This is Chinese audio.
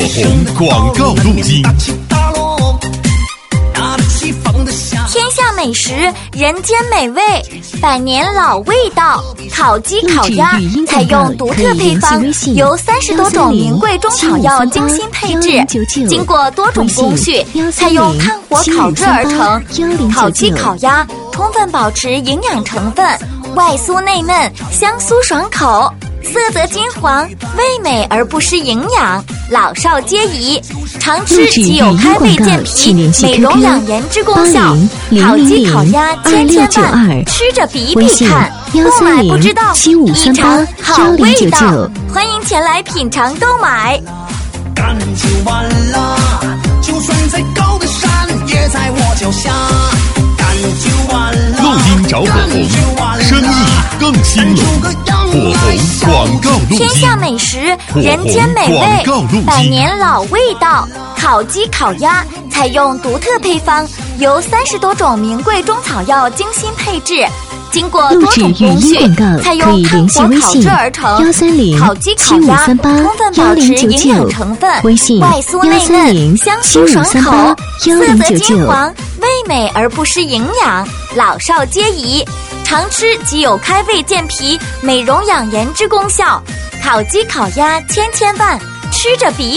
红广告录音。 天下美食，人间美味，百年老味道。烤鸡、烤鸭采用独特配方，由30多种名贵中草药精心配制，经过多种工序，采用炭火烤制而成。烤鸡、烤鸭充分保持营养成分，外酥内嫩，香酥爽口，色泽金黄，味美而不失营养，老少皆宜。常吃即有开胃健脾、美容养颜之功效。烤鸡、烤鸭千万，吃着比比看，不买不知道，一尝好味道。欢迎前来品尝购买。 干就完了，就算再高的山也在我脚下。干就完了， 录音找火红，生意更兴隆。火红广告录音。 天下美食，人间美味，百年老味道。烤鸡、烤鸭采用独特配方，由30多种名贵中草药精心配制，经过多种工序，采用炭火烤制而成。烤鸡、烤鸭充分保持营养成分，外酥内嫩，香酥爽口，色泽金黄，味美而不失营养，老少皆宜。常吃即有开胃健脾、美容养颜之功效。烤鸡、烤鸭千万，吃着比